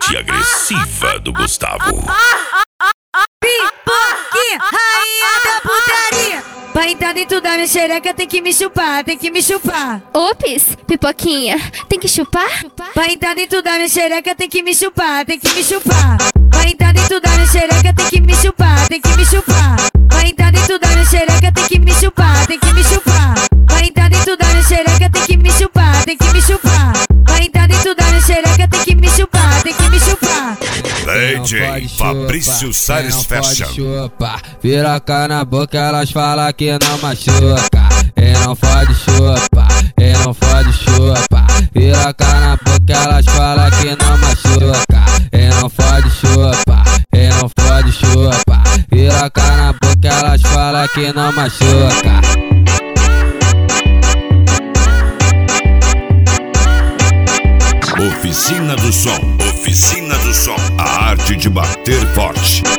mente agressiva do Gustavo. Pipoquinha, rainha da putaria. Pra entrar dentro da minha xereca tem que me chupar, tem que me chupar. Ops, pipoquinha, tem que chupar? Pra entrar dentro da minha xereca tem que me chupar, tem que me chupar. Pra entrar dentro da minha xereca tem que me chupar, tem que me chupar. Pra entrar dentro da minha xereca tem que me chupar, tem que me chupar. Pra entrar dentro da minha xereca tem que me chupar, tem que me chupar. Pra entrar dentro da minha xereca tem que me chupar, tem que me chupar. DJ Fabrício Salles Fashion. Piroca na boca, elas falam que não machuca. E não pode chupar, e não pode chupar. Piroca na boca, elas falam que não machuca. E não pode chupar, e não pode chupar. Piroca na boca, elas falam que não machuca. Oficina do Som. Oficina do Som. A arte de bater forte.